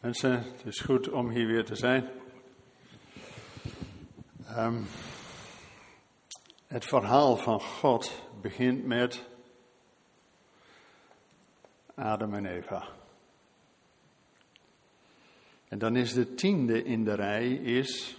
Mensen, het is goed om hier weer te zijn. Het verhaal van God begint met Adam en Eva. En dan is de 10e in de rij is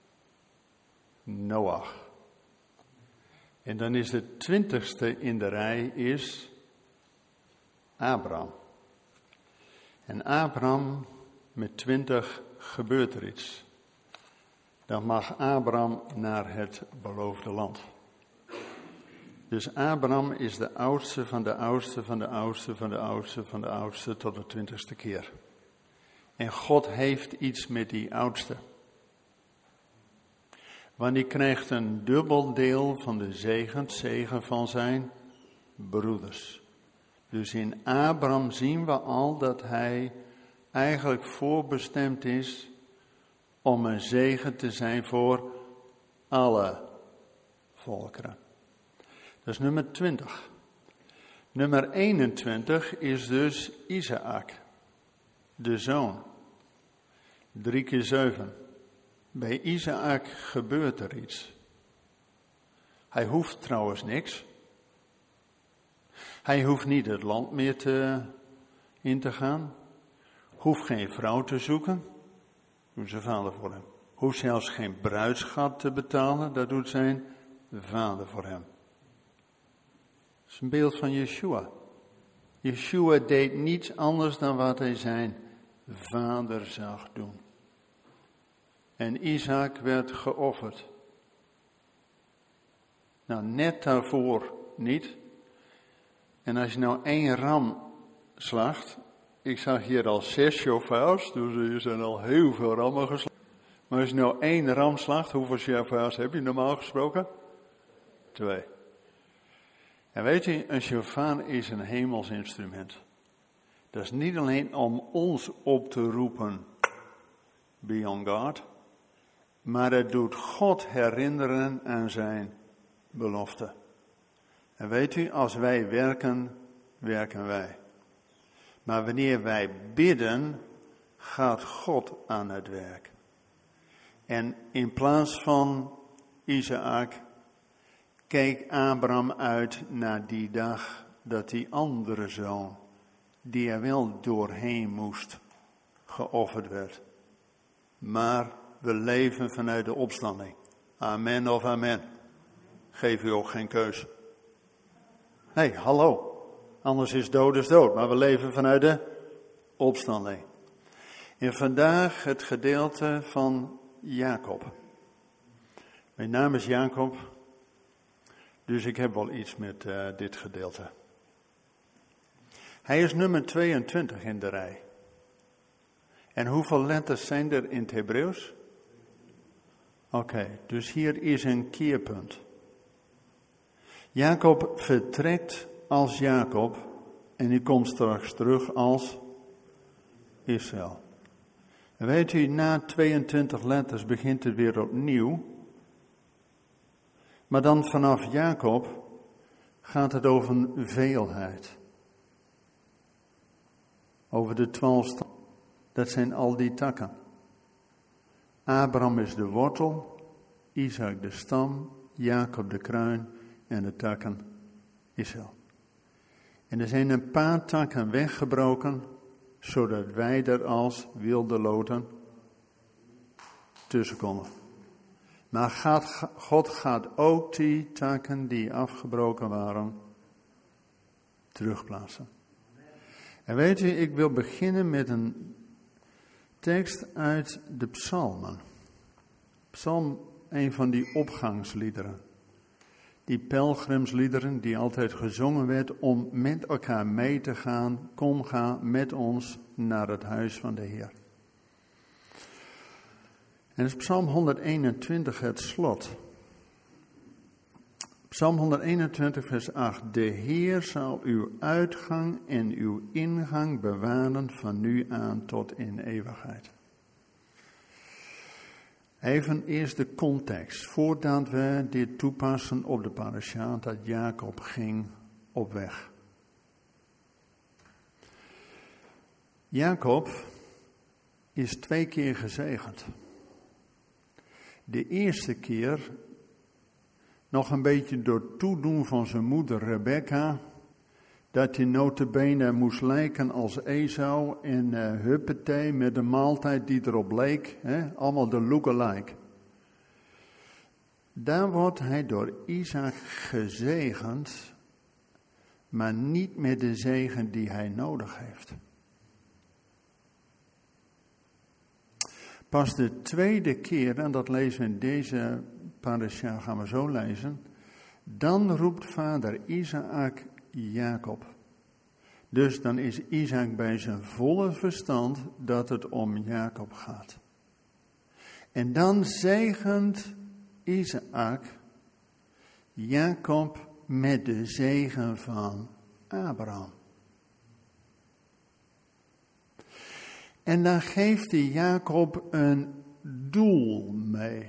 Noach. En dan is de 20ste in de rij is Abraham. En Abraham, met 20 gebeurt er iets. Dan mag Abraham naar het beloofde land. Dus Abraham is de oudste van de oudste van de oudste van de oudste van de oudste tot de 20ste keer. En God heeft iets met die oudste. Want die krijgt een dubbel deel van de zegen van zijn broeders. Dus in Abraham zien we al dat hij eigenlijk voorbestemd is om een zegen te zijn voor alle volkeren. Dat is nummer 20. Nummer 21 is dus Isaac, de zoon. 3 keer 7. Bij Isaac gebeurt er iets. Hij hoeft trouwens niks. Hij hoeft niet het land meer in te gaan. Hoeft geen vrouw te zoeken. Doet zijn vader voor hem. Hoeft zelfs geen bruidsschat te betalen. Dat doet zijn vader voor hem. Dat is een beeld van Yeshua. Yeshua deed niets anders dan wat hij zijn vader zag doen. En Isaac werd geofferd. Nou, net daarvoor niet. En als je nou 1 ram slacht. Ik zag hier al 6 shofars, dus er zijn al heel veel rammen geslacht. Maar als je nou 1 ram slacht, hoeveel shofars heb je normaal gesproken? 2. En weet je, een shofar is een hemels instrument. Dat is niet alleen om ons op te roepen, be on guard. Maar het doet God herinneren aan zijn belofte. En weet u, als wij werken, werken wij. Maar wanneer wij bidden, gaat God aan het werk. En in plaats van Isaac, keek Abraham uit naar die dag dat die andere zoon, die er wel doorheen moest, geofferd werd. Maar we leven vanuit de opstanding. Amen of amen. Geef u ook geen keus. Nee, hallo. Anders is dood, maar we leven vanuit de opstanding. En vandaag het gedeelte van Jacob. Mijn naam is Jacob, dus ik heb wel iets met dit gedeelte. Hij is nummer 22 in de rij. En hoeveel letters zijn er in het Hebreeuws? Oké, dus hier is een keerpunt. Jacob vertrekt als Jacob en die komt straks terug als Israël. En weet u, na 22 letters begint het weer opnieuw. Maar dan vanaf Jacob gaat het over een veelheid. Over de 12 stammen. Dat zijn al die takken. Abraham is de wortel, Isaac de stam, Jacob de kruin en de takken Israël. En er zijn een paar takken weggebroken, zodat wij er als wilde loten tussen komen. Maar God gaat ook die takken die afgebroken waren, terugplaatsen. En weet u, ik wil beginnen met een tekst uit de psalmen. Psalm, een van die opgangsliederen. Die pelgrimsliederen die altijd gezongen werd om met elkaar mee te gaan. Kom, ga met ons naar het huis van de Heer. En is Psalm 121 het slot. Psalm 121 vers 8. De Heer zal uw uitgang en uw ingang bewaren van nu aan tot in eeuwigheid. Even eerst de context, voordat we dit toepassen op de parasha, dat Jacob ging op weg. Jacob is 2 keer gezegend. De eerste keer nog een beetje door toedoen van zijn moeder Rebecca, dat hij nota bene moest lijken als Esau en huppatee met de maaltijd die erop leek, allemaal de lookalike. Daar wordt hij door Isaac gezegend, maar niet met de zegen die hij nodig heeft. Pas de tweede keer, en dat lezen we in deze parasha, gaan we zo lezen, dan roept vader Isaac Jacob. Dus dan is Isaac bij zijn volle verstand dat het om Jacob gaat. En dan zegent Isaac Jacob met de zegen van Abraham. En dan geeft hij Jacob een doel mee.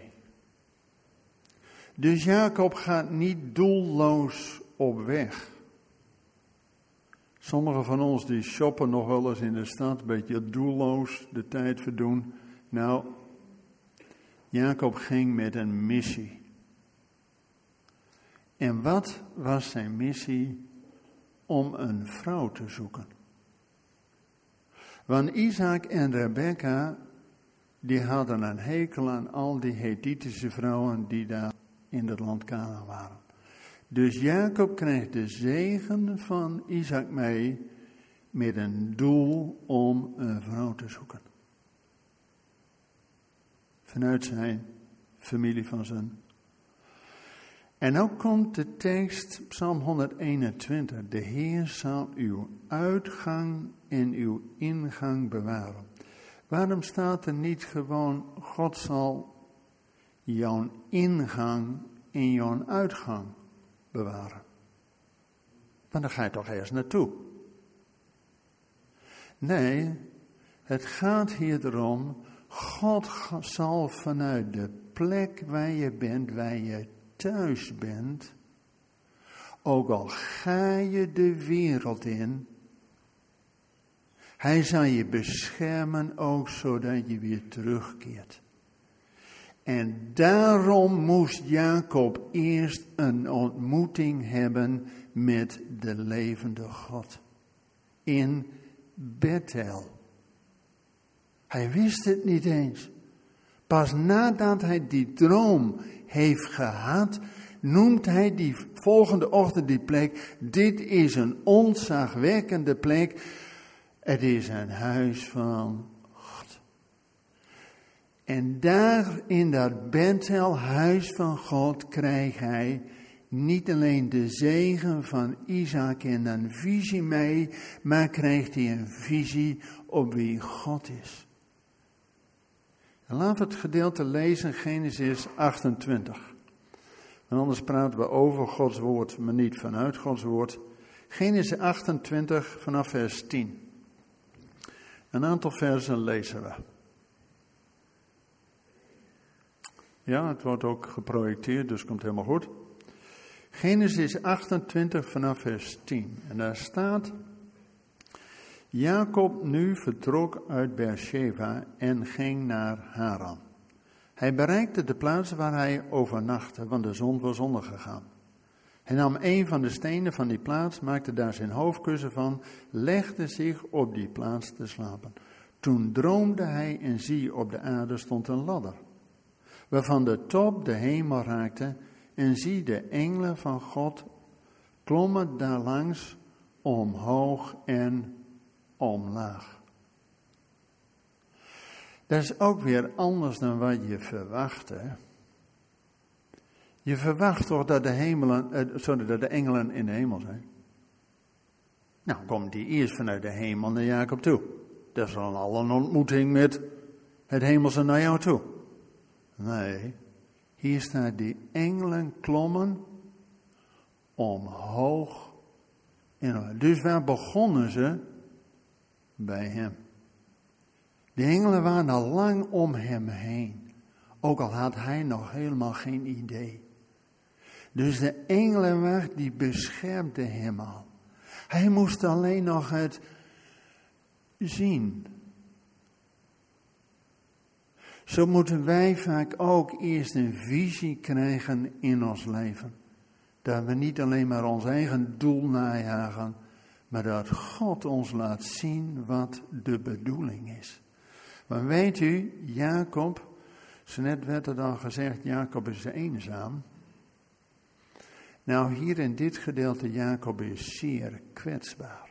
Dus Jacob gaat niet doelloos op weg. Sommigen van ons die shoppen nog wel eens in de stad, een beetje doelloos de tijd verdoen. Nou, Jacob ging met een missie. En wat was zijn missie? Om een vrouw te zoeken. Want Isaac en Rebecca, die hadden een hekel aan al die Hethitische vrouwen die daar in het land Kanaan waren. Dus Jacob kreeg de zegen van Isaac mee met een doel om een vrouw te zoeken. Vanuit zijn familie van zijn. En nou komt de tekst, Psalm 121. De Heer zal uw uitgang en uw ingang bewaren. Waarom staat er niet gewoon, God zal jouw ingang en jouw uitgang bewaren? Want dan ga je toch ergens naartoe. Nee, het gaat hier erom, God zal vanuit de plek waar je bent, waar je thuis bent, ook al ga je de wereld in, hij zal je beschermen ook zodat je weer terugkeert. En daarom moest Jacob eerst een ontmoeting hebben met de levende God. In Bethel. Hij wist het niet eens. Pas nadat hij die droom heeft gehad, noemt hij die volgende ochtend die plek. Dit is een ontzagwekkende plek. Het is een huis van God. En daar in dat Bethel, huis van God, krijgt hij niet alleen de zegen van Isaac en een visie mee, maar krijgt hij een visie op wie God is. En laten we het gedeelte lezen, Genesis 28. Want anders praten we over Gods woord, maar niet vanuit Gods woord. Genesis 28 vanaf vers 10. Een aantal versen lezen we. Ja, het wordt ook geprojecteerd, dus komt helemaal goed. Genesis 28 vanaf vers 10. En daar staat: Jacob nu vertrok uit Beersheba en ging naar Haran. Hij bereikte de plaats waar hij overnachtte, want de zon was ondergegaan. Hij nam een van de stenen van die plaats, maakte daar zijn hoofdkussen van, legde zich op die plaats te slapen. Toen droomde hij en zie, op de aarde stond een ladder, waarvan de top de hemel raakte, en zie, de engelen van God klommen daarlangs omhoog en omlaag. Dat is ook weer anders dan wat je verwacht, hè? Je verwacht toch dat de engelen in de hemel zijn? Nou, komt die eerst vanuit de hemel naar Jacob toe. Dat is dan al een ontmoeting met het hemelse naar jou toe. Nee, hier staat die engelen klommen omhoog en omlaag. Dus waar begonnen ze? Bij hem. De engelen waren al lang om hem heen. Ook al had hij nog helemaal geen idee. Dus de engelenwacht die beschermde hem al. Hij moest alleen nog het zien. Zo moeten wij vaak ook eerst een visie krijgen in ons leven. Dat we niet alleen maar ons eigen doel najagen, maar dat God ons laat zien wat de bedoeling is. Maar weet u, Jacob, zo net werd er dan gezegd, Jacob is eenzaam. Nou, hier in dit gedeelte, Jacob is zeer kwetsbaar.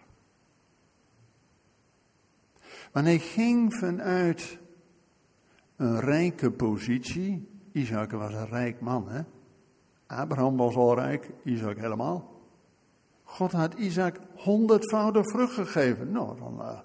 Want hij ging vanuit een rijke positie. Isaac was een rijk man, hè. Abraham was al rijk, Isaac helemaal. God had Isaac 100-voudig vrucht gegeven. Nou, dan...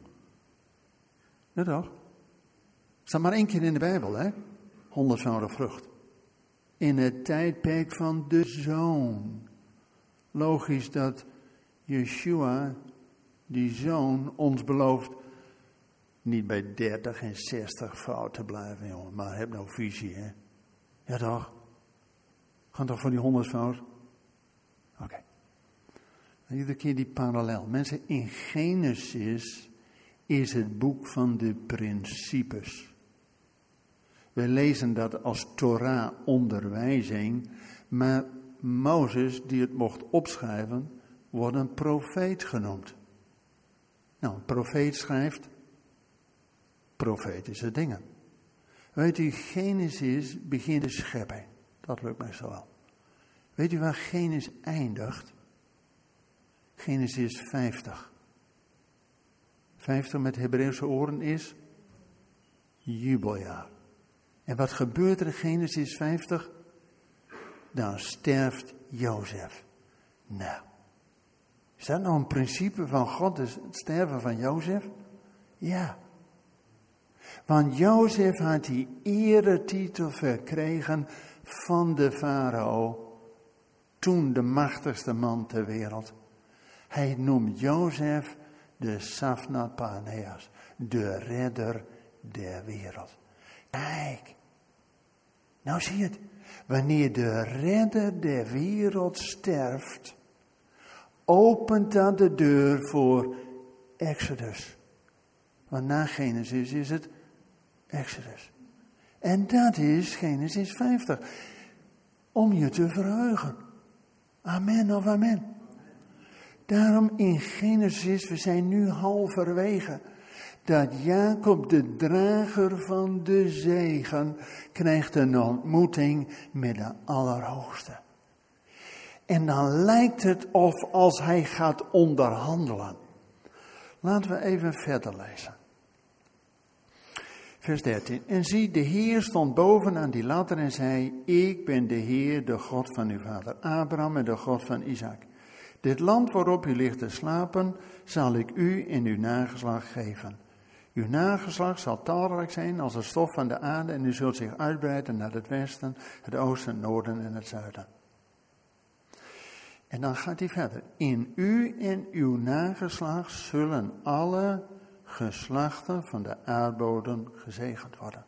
Ja toch? Staat maar 1 keer in de Bijbel, hè. 100-voudig vrucht. In het tijdperk van de zoon. Logisch dat Yeshua, die zoon, ons belooft niet bij 30 en 60 fout te blijven, jongen. Maar heb nou visie, hè. Ja toch? Gaan toch voor die 100 fout? Oké. Iedere keer die parallel. Mensen, in Genesis is het boek van de principes. We lezen dat als Torah onderwijzing, maar Mozes, die het mocht opschrijven, wordt een profeet genoemd. Nou, een profeet schrijft profetische dingen. Weet u, Genesis begint de schepping. Dat lukt mij zo wel. Weet u waar Genesis eindigt? Genesis 50. 50 met Hebreeuwse oren is jubeljaar. En wat gebeurt er in Genesis 50? Dan sterft Jozef. Nou, is dat nou een principe van God, het sterven van Jozef? Ja. Want Jozef had die eretitel verkregen van de farao, toen de machtigste man ter wereld. Hij noemt Jozef de Safnat Paneas, de redder der wereld. Kijk, nou zie je het. Wanneer de redder der wereld sterft, opent dat de deur voor Exodus. Want na Genesis is het Exodus. En dat is Genesis 50. Om je te verheugen. Amen of amen. Daarom in Genesis, we zijn nu halverwege, dat Jacob, de drager van de zegen, krijgt een ontmoeting met de Allerhoogste. En dan lijkt het of als hij gaat onderhandelen. Laten we even verder lezen. Vers 13. En zie, de Heer stond boven aan die ladder en zei, ik ben de Heer, de God van uw vader Abraham en de God van Isaac. Dit land waarop u ligt te slapen, zal ik u en uw nageslacht geven. Uw nageslacht zal talrijk zijn als de stof van de aarde en u zult zich uitbreiden naar het westen, het oosten, het noorden en het zuiden. En dan gaat hij verder. In u en uw nageslacht zullen alle geslachten van de aardbodem gezegend worden.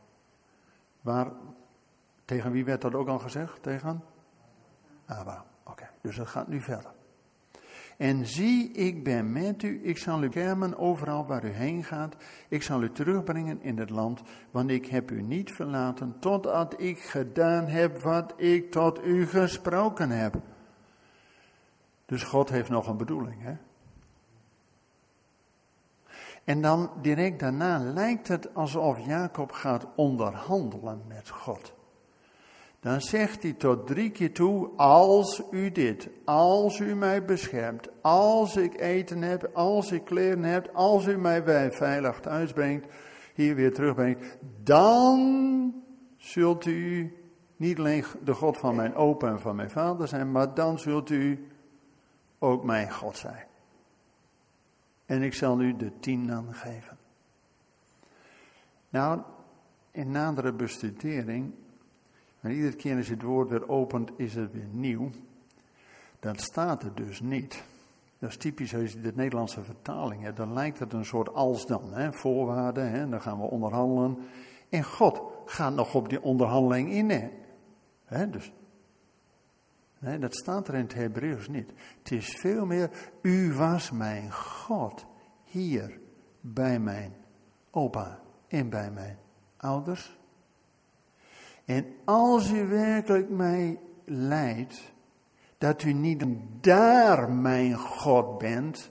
Tegen wie werd dat ook al gezegd? Tegen Abraham. Oké, dus dat gaat nu verder. En zie, ik ben met u, ik zal u beschermen overal waar u heen gaat. Ik zal u terugbrengen in het land, want ik heb u niet verlaten, totdat ik gedaan heb wat ik tot u gesproken heb. Dus God heeft nog een bedoeling, hè? En dan direct daarna lijkt het alsof Jacob gaat onderhandelen met God. Dan zegt hij tot 3 keer toe, als u dit, als u mij beschermt, als ik eten heb, als ik kleren heb, als u mij veilig thuis brengt, hier weer terugbrengt, dan zult u niet alleen de God van mijn opa en van mijn vader zijn, maar dan zult u ook mijn God zijn. En ik zal u de 10 dan geven. Nou, in nadere bestudering, en iedere keer als je het woord weer opent, is het weer nieuw. Dat staat er dus niet. Dat is typisch als je de Nederlandse vertaling hebt. Dan lijkt het een soort als dan, hè, voorwaarden, hè, dan gaan we onderhandelen. En God gaat nog op die onderhandeling in. Hè, dus. Nee, dat staat er in het Hebreeuws niet. Het is veel meer, u was mijn God hier bij mijn opa en bij mijn ouders En als u werkelijk mij leidt, dat u niet daar mijn God bent,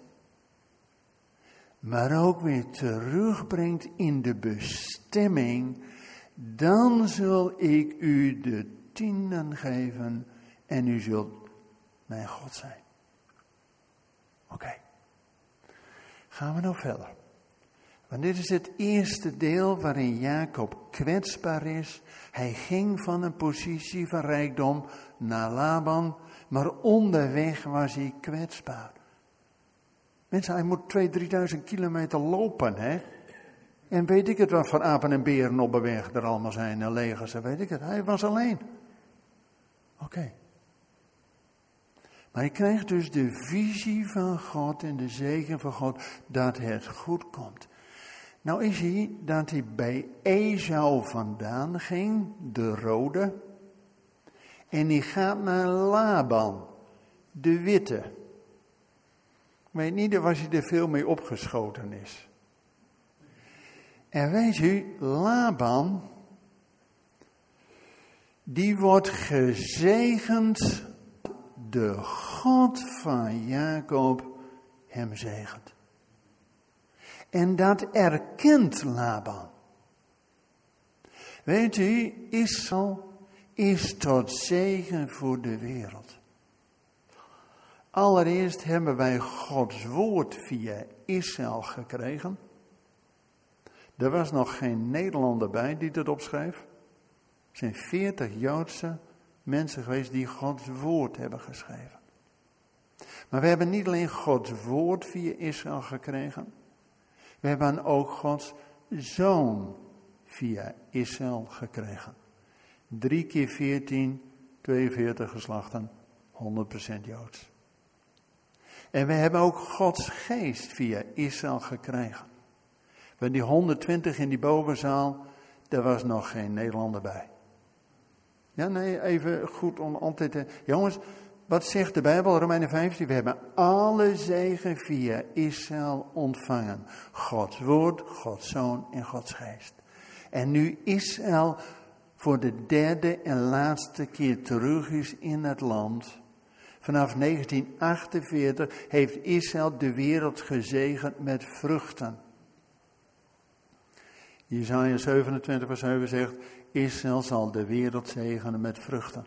maar ook weer terugbrengt in de bestemming, dan zul ik u de tienden geven en u zult mijn God zijn. Oké. Gaan we nou verder. Want dit is het eerste deel waarin Jacob kwetsbaar is. Hij ging van een positie van rijkdom naar Laban, maar onderweg was hij kwetsbaar. Mensen, hij moet 2.000-3.000 kilometer lopen, hè. En weet ik het wat voor apen en beren op de weg er allemaal zijn en legers, weet ik het. Hij was alleen. Oké. Maar hij krijgt dus de visie van God en de zegen van God dat het goed komt. Nou is hij dat hij bij Esau vandaan ging, de rode. En hij gaat naar Laban, de witte. Ik weet niet of hij er veel mee opgeschoten is. En weet u, Laban, die wordt gezegend, de God van Jacob hem zegent. En dat erkent Laban. Weet u, Israël is tot zegen voor de wereld. Allereerst hebben wij Gods woord via Israël gekregen. Er was nog geen Nederlander bij die dat opschreef. Er zijn 40 Joodse mensen geweest die Gods woord hebben geschreven. Maar we hebben niet alleen Gods woord via Israël gekregen. We hebben ook Gods zoon via Israël gekregen. 3 keer 14, 42 geslachten, 100% Joods. En we hebben ook Gods geest via Israël gekregen. Bij die 120 in die bovenzaal, daar was nog geen Nederlander bij. Ja, nee, even goed om altijd te... Jongens, wat zegt de Bijbel, Romeinen 15? We hebben alle zegen via Israël ontvangen. Gods woord, Gods zoon en Gods geest. En nu Israël voor de derde en laatste keer terug is in het land. Vanaf 1948 heeft Israël de wereld gezegend met vruchten. Jesaja 27 vers 7 zegt, Israël zal de wereld zegenen met vruchten.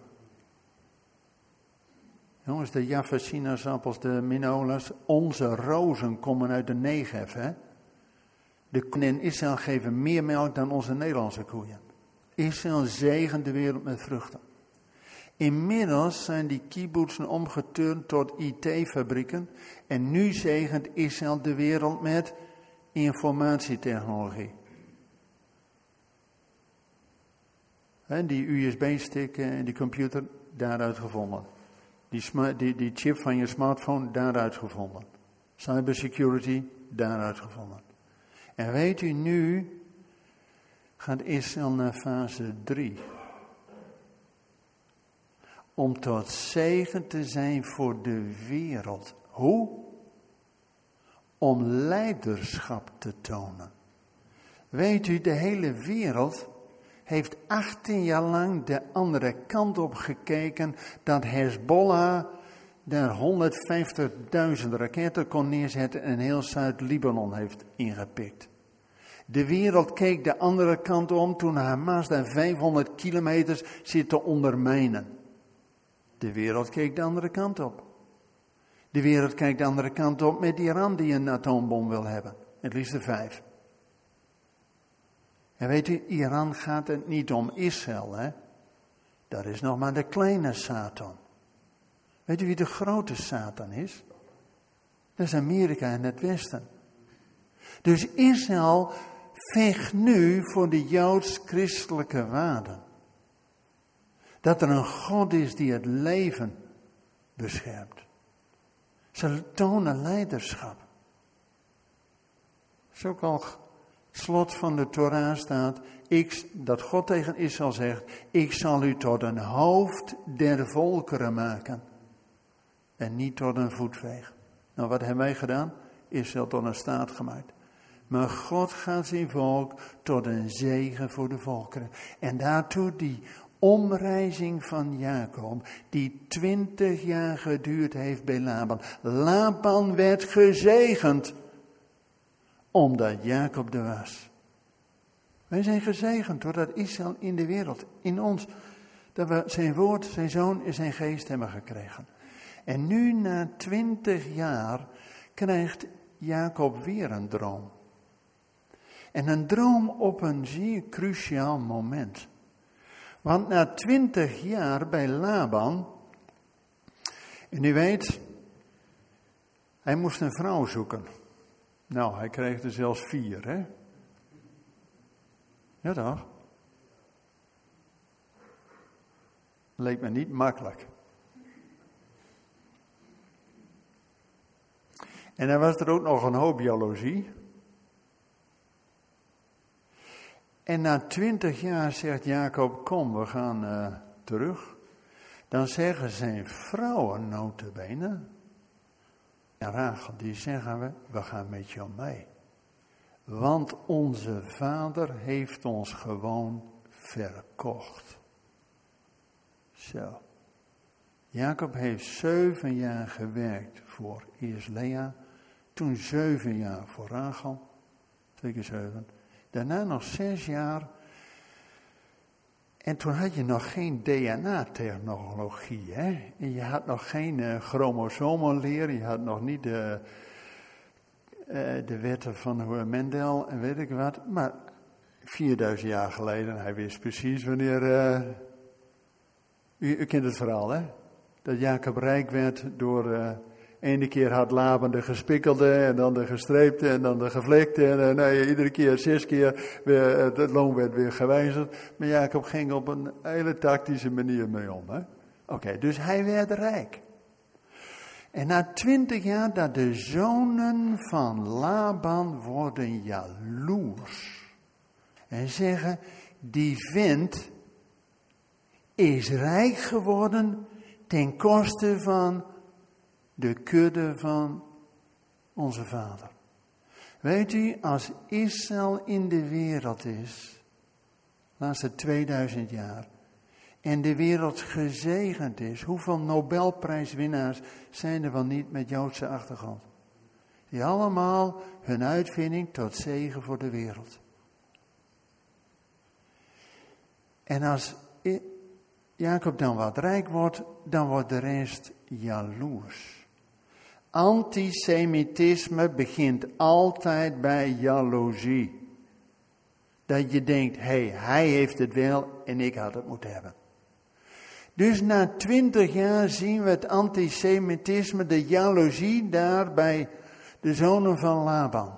Jongens, de Jaffa sinaasappels, de minolas, onze rozen komen uit de Negev, hè. De koeien in Israël geven meer melk dan onze Nederlandse koeien. Israël zegent de wereld met vruchten. Inmiddels zijn die kibbutzen omgeturnd tot IT-fabrieken. En nu zegent Israël de wereld met informatietechnologie. Die USB-stick en die computer, daaruit gevonden. Die chip van je smartphone, daaruit gevonden. Cybersecurity, daaruit gevonden. En weet u, nu gaat Israël naar fase 3. Om tot zegen te zijn voor de wereld. Hoe? Om leiderschap te tonen. Weet u, de hele wereld heeft 18 jaar lang de andere kant op gekeken dat Hezbollah daar 150.000 raketten kon neerzetten en heel Zuid-Libanon heeft ingepikt. De wereld keek de andere kant om toen Hamas daar 500 kilometers zit te ondermijnen. De wereld keek de andere kant op. De wereld kijkt de andere kant op met Iran die een atoombom wil hebben. Het liefst er 5. En weet u, Iran gaat het niet om Israël, hè. Dat is nog maar de kleine Satan. Weet u wie de grote Satan is? Dat is Amerika en het Westen. Dus Israël vecht nu voor de joods-christelijke waarden. Dat er een God is die het leven beschermt. Ze tonen leiderschap. Zo ook al slot van de Torah staat, dat God tegen Israël zegt, ik zal u tot een hoofd der volkeren maken. En niet tot een voetveeg. Nou, wat hebben wij gedaan? Israël tot een staat gemaakt. Maar God gaat zijn volk tot een zegen voor de volkeren. En daartoe die omreizing van Jacob, die 20 jaar geduurd heeft bij Laban. Laban werd gezegend, omdat Jacob er was. Wij zijn gezegend doordat Israël in de wereld, in ons, dat we zijn woord, zijn zoon en zijn geest hebben gekregen. En nu na 20 jaar krijgt Jacob weer een droom. En een droom op een zeer cruciaal moment. Want na 20 jaar bij Laban, en u weet, hij moest een vrouw zoeken. Nou, hij kreeg er zelfs 4, hè? Ja toch? Leek me niet makkelijk. En dan was er ook nog een hoop jaloezie. En na 20 jaar zegt Jacob, kom, we gaan terug. Dan zeggen zijn vrouwen nota bene, en Rachel, die zeggen we gaan met jou mee. Want onze vader heeft ons gewoon verkocht. Zo. Jacob heeft 7 jaar gewerkt voor eerst Lea, toen 7 jaar voor Rachel, 2 keer 7. Daarna nog 6 jaar. En toen had je nog geen DNA-technologie, hè? En je had nog geen chromosomenleer, je had nog niet de wetten van Mendel en weet ik wat. Maar 4000 jaar geleden, hij wist precies wanneer... U kent het verhaal, hè? Dat Jacob rijk werd door... ene keer had Laban de gespikkelde en dan de gestreepte en dan de gevlekte. En iedere keer 6 keer weer, het loon werd weer gewijzigd. Maar Jacob ging op een hele tactische manier mee om. Oké, dus hij werd rijk. En na 20 jaar dat de zonen van Laban worden jaloers. En zeggen, die vent is rijk geworden ten koste van de kudde van onze vader. Weet u, als Israël in de wereld is, laatste 2000 jaar, en de wereld gezegend is, hoeveel Nobelprijswinnaars zijn er wel niet met Joodse achtergrond? Die allemaal hun uitvinding tot zegen voor de wereld. En als Jacob dan wat rijk wordt, dan wordt de rest jaloers. Antisemitisme begint altijd bij jaloezie. Dat je denkt, hij heeft het wel en ik had het moeten hebben. Dus na 20 jaar zien we het antisemitisme, de jaloezie daar bij de zonen van Laban.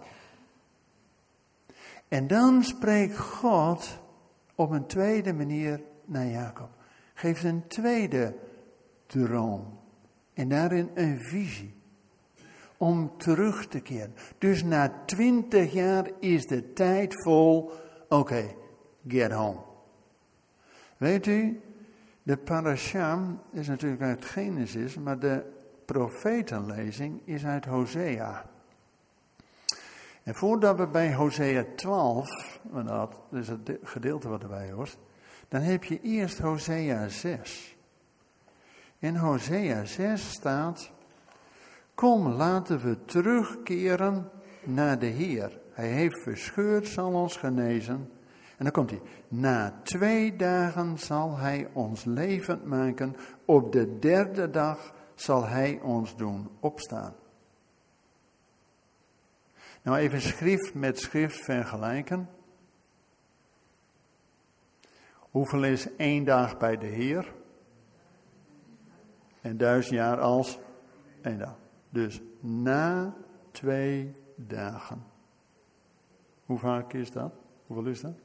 En dan spreekt God op een tweede manier naar Jacob. Geeft een tweede droom. En daarin een visie. Om terug te keren. Dus na 20 jaar is de tijd vol. Oké, get home. Weet u, de parasha is natuurlijk uit Genesis, maar de profetenlezing is uit Hosea. En voordat we bij Hosea 12, want dat is het gedeelte wat erbij hoort, dan heb je eerst Hosea 6. In Hosea 6 staat, kom, laten we terugkeren naar de Heer. Hij heeft verscheurd, zal ons genezen. En dan komt hij. Na 2 dagen zal hij ons levend maken. Op de 3e dag zal hij ons doen opstaan. Nou, even schrift met schrift vergelijken. Hoeveel is 1 dag bij de Heer? En 1000 jaar als 1 dag. Dus na 2 dagen. Hoe vaak is dat? Hoeveel is dat?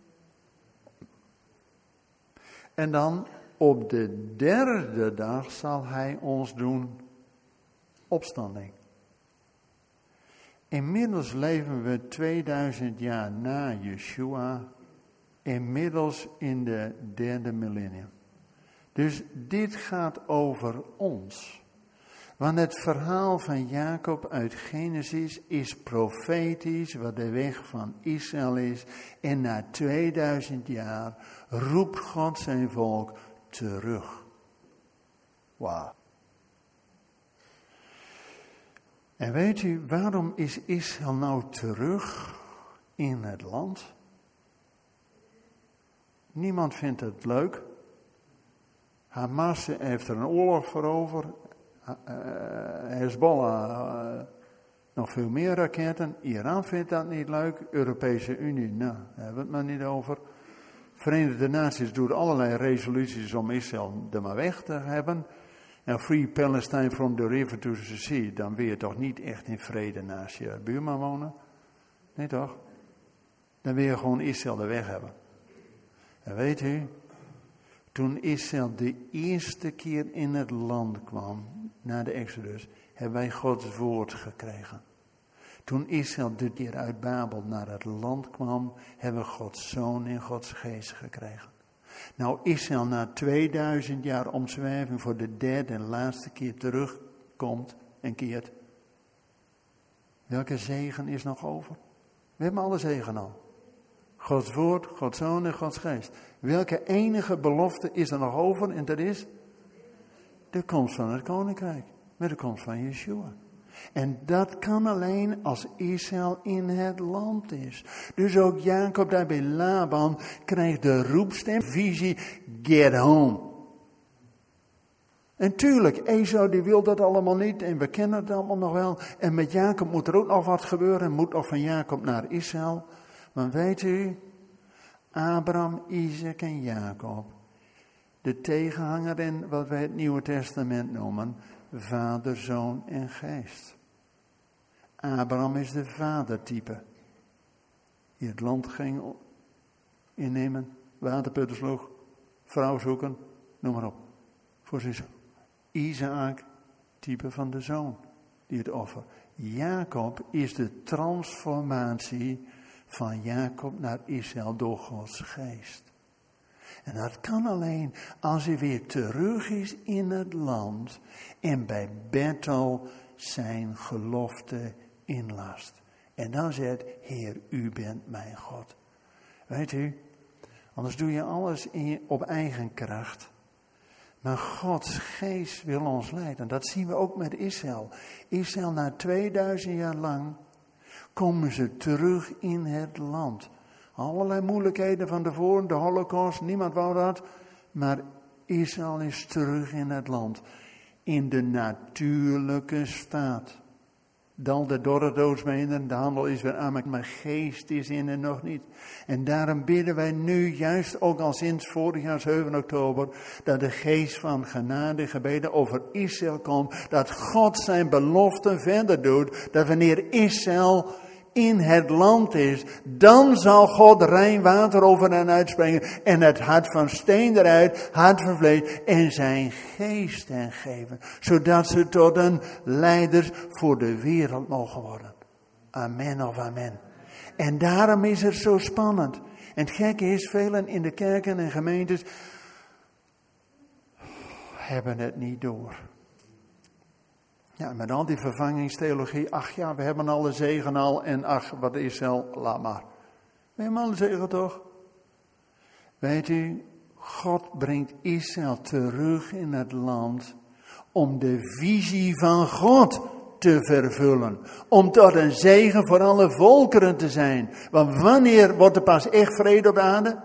En dan op de 3e dag zal hij ons doen opstanding. Inmiddels leven we 2000 jaar na Yeshua. Inmiddels in de 3e millennium. Dus dit gaat over ons. Want het verhaal van Jacob uit Genesis is profetisch wat de weg van Israël is. En na 2000 jaar roept God zijn volk terug. Wauw. En weet u, waarom is Israël nou terug in het land? Niemand vindt het leuk. Hamas heeft er een oorlog voor over. Hezbollah nog veel meer raketten. Iran vindt dat niet leuk. Europese Unie, nou, daar hebben we het maar niet over. Verenigde Naties doet allerlei resoluties om Israël er maar weg te hebben. En Free Palestine from the river to the sea. Dan wil je toch niet echt in vrede naast je buurman wonen? Nee toch? Dan wil je gewoon Israël er weg hebben. En weet u, toen Israël de eerste keer in het land kwam, na de Exodus, hebben wij Gods woord gekregen. Toen Israël dit keer uit Babel naar het land kwam, hebben we Gods zoon en Gods geest gekregen. Nou, Israël na 2000 jaar omzwerving voor de derde en laatste keer terugkomt en keert. Welke zegen is nog over? We hebben alle zegen al. Gods woord, Gods zoon en Gods geest. Welke enige belofte is er nog over? En dat is de komst van het koninkrijk. Met de komst van Yeshua. En dat kan alleen als Israël in het land is. Dus ook Jacob daar bij Laban krijgt de roepstem, visie, get home. En tuurlijk, Esau die wil dat allemaal niet en we kennen het allemaal nog wel. En met Jacob moet er ook nog wat gebeuren, moet nog van Jacob naar Israël. Maar weet u, Abraham, Isaac en Jacob, de tegenhanger in wat wij het Nieuwe Testament noemen, Vader, Zoon en Geest. Abraham is de vadertype. Die het land ging innemen, waterputten sloeg, vrouw zoeken, noem maar op. Voor zijn zoon. Isaac, type van de zoon, die het offer. Jacob is de transformatie van Jacob naar Israël door Gods geest. En dat kan alleen als hij weer terug is in het land en bij Bethel zijn gelofte inlast. En dan zegt, Heer, u bent mijn God. Weet u, anders doe je alles op eigen kracht. Maar Gods geest wil ons leiden. Dat zien we ook met Israël. Israël na 2000 jaar lang komen ze terug in het land. Allerlei moeilijkheden van tevoren, de Holocaust, niemand wou dat. Maar Israël is terug in het land. In de natuurlijke staat. Dal de dorre doodsbeenderen, de handel is weer aan, maar geest is in en nog niet. En daarom bidden wij nu, juist ook al sinds vorig jaar 7 oktober, dat de geest van genade gebeden over Israël komt. Dat God zijn beloften verder doet, dat wanneer Israël in het land is, dan zal God rein water over hen uitspringen en het hart van steen eruit, hart van vlees en zijn geest hen geven. Zodat ze tot een leiders voor de wereld mogen worden. Amen of amen. En daarom is het zo spannend. En het gekke is, velen in de kerken en gemeentes hebben het niet door. Ja, met al die vervangingstheologie, ach ja, we hebben alle zegen al en ach, wat is wel, laat maar. We hebben alle zegen toch? Weet u, God brengt Israël terug in het land om de visie van God te vervullen. Om tot een zegen voor alle volkeren te zijn. Want wanneer wordt er pas echt vrede op de aarde?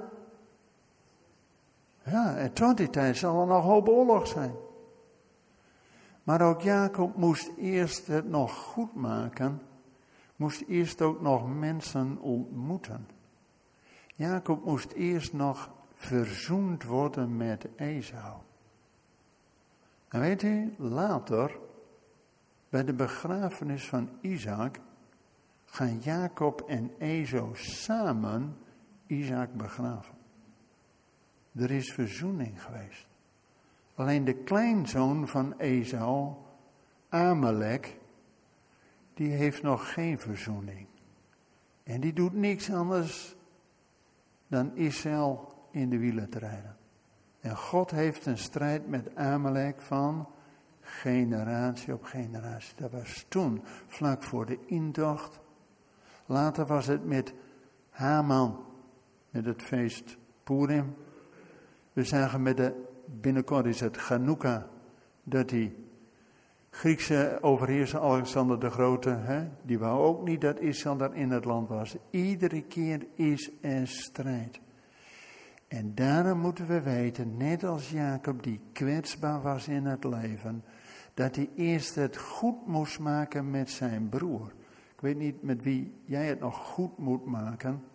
Ja, en tot die tijd zal er nog een hoop oorlog zijn. Maar ook Jacob moest eerst het nog goed maken. Moest eerst ook nog mensen ontmoeten. Jacob moest eerst nog verzoend worden met Esau. En weet u, later, bij de begrafenis van Isaac, gaan Jacob en Esau samen Isaac begraven. Er is verzoening geweest. Alleen de kleinzoon van Esau, Amalek, die heeft nog geen verzoening. En die doet niks anders dan Israël in de wielen te rijden. En God heeft een strijd met Amalek van generatie op generatie. Dat was toen, vlak voor de intocht. Later was het met Haman, met het feest Purim. We zagen binnenkort is het Chanukka, dat die Griekse overheerser Alexander de Grote, die wou ook niet dat Israël daar in het land was. Iedere keer is er strijd. En daarom moeten we weten, net als Jacob die kwetsbaar was in het leven, dat hij eerst het goed moest maken met zijn broer. Ik weet niet met wie jij het nog goed moet maken,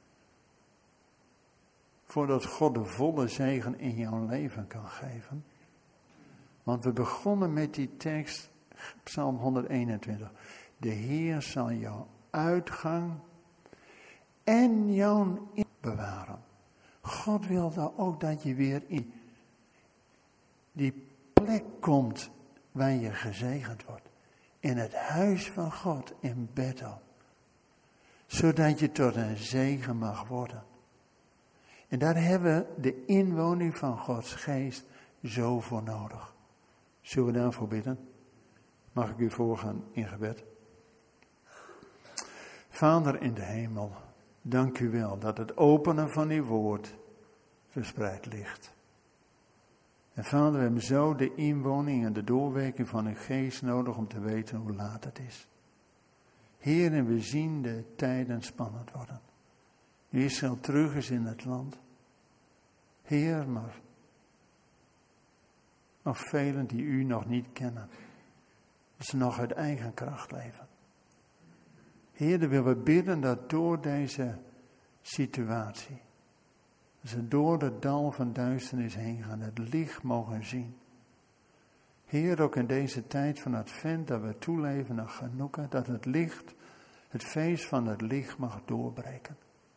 voordat God de volle zegen in jouw leven kan geven. Want we begonnen met die tekst, Psalm 121. De Heer zal jouw uitgang en jouw in bewaren. God wil dan ook dat je weer in die plek komt waar je gezegend wordt. In het huis van God in Bethel. Zodat je tot een zegen mag worden. En daar hebben we de inwoning van Gods geest zo voor nodig. Zullen we daarvoor bidden? Mag ik u voorgaan in gebed? Vader in de hemel, dank u wel dat het openen van uw woord verspreid ligt. En Vader, we hebben zo de inwoning en de doorwerking van uw geest nodig om te weten hoe laat het is. Heer, en we zien de tijden spannend worden. Nu Israël terug is in het land. Heer, maar nog velen die u nog niet kennen. Dat ze nog uit eigen kracht leven. Heer, dan willen we bidden dat door deze situatie, dat ze door het dal van duisternis heen gaan, het licht mogen zien. Heer, ook in deze tijd van Advent, dat we toeleven naar Chanukka, dat het licht, het feest van het licht mag doorbreken.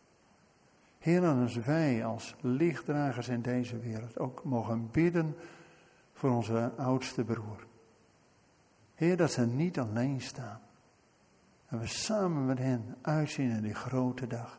Heer, en als wij als lichtdragers in deze wereld ook mogen bidden voor onze oudste broer. Heer, dat ze niet alleen staan. En we samen met hen uitzien in die grote dag.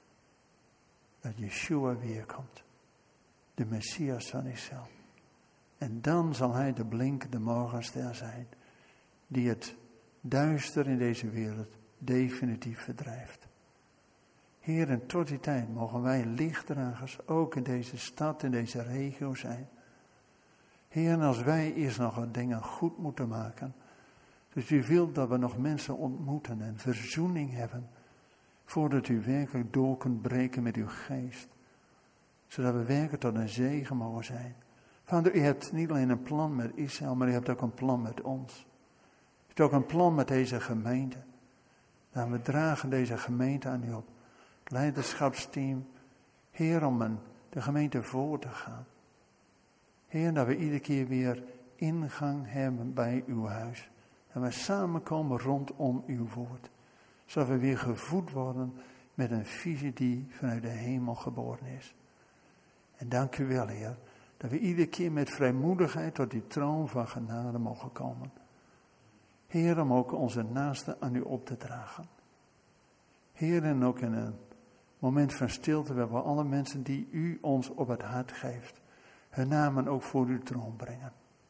Dat Yeshua weerkomt. De Messias van Israël. En dan zal hij de blinkende morgenster zijn. Die het duister in deze wereld definitief verdrijft. Heer, en tot die tijd mogen wij lichtdragers ook in deze stad, in deze regio zijn. Heer, en als wij eerst nog wat dingen goed moeten maken. Dus u wilt dat we nog mensen ontmoeten en verzoening hebben. Voordat u werkelijk door kunt breken met uw geest. Zodat we werkelijk tot een zegen mogen zijn. Vader, u hebt niet alleen een plan met Israël, maar u hebt ook een plan met ons. U hebt ook een plan met deze gemeente. Nou, we dragen deze gemeente aan u op. Het leiderschapsteam. Heer, om de gemeente voor te gaan. Heer, dat we iedere keer weer ingang hebben bij uw huis. En we samenkomen rondom uw woord. Zodat we weer gevoed worden met een visie die vanuit de hemel geboren is. En dank u wel, Heer, dat we iedere keer met vrijmoedigheid tot die troon van genade mogen komen. Heer, om ook onze naasten aan u op te dragen. Heer, en ook in een moment van stilte, waar we alle mensen die u ons op het hart geeft, hun namen ook voor uw troon brengen.